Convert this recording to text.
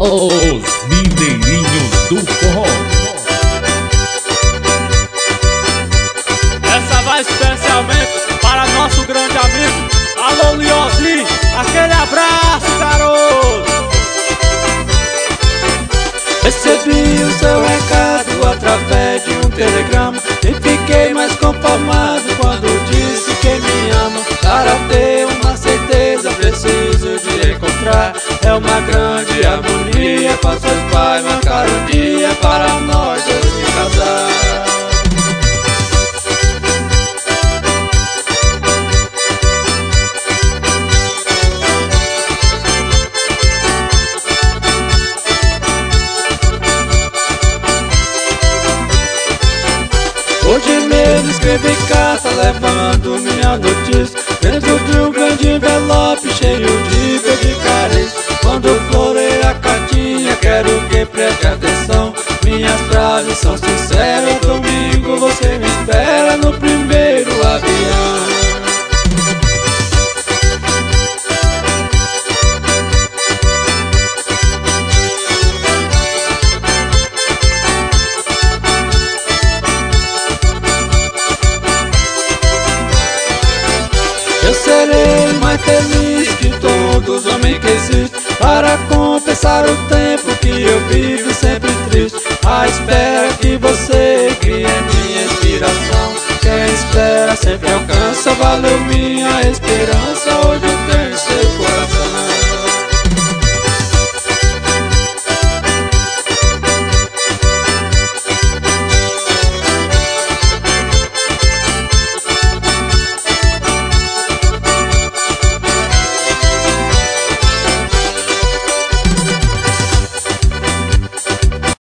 Os Mineirinhos do Forró. Essa vai especialmente para nosso grande amigo Alô Leozinho, aquele abraço, garoto. Recebi o seu recado através de um telegrama e fiquei mais conformado quando disse que me ama. Para ter uma certeza preciso de encontrar, é uma grande harmonia. Com seus pais marcar um dia para nós dois se casar. Hoje mesmo escrevi carta levando minha notícia dentro de um grande envelope cheio de dedicares. Quando florei a cartinha quero que preste atenção, minhas frases são sinceras. Domingo você me espera no primeiro avião. Eu serei mais feliz que todos os homens que existem, para compensar o tempo que eu vivo sempre triste. A espera que você cria é minha inspiração. Quem espera sempre alcança, valeu minha esperança. Hoje eu tenho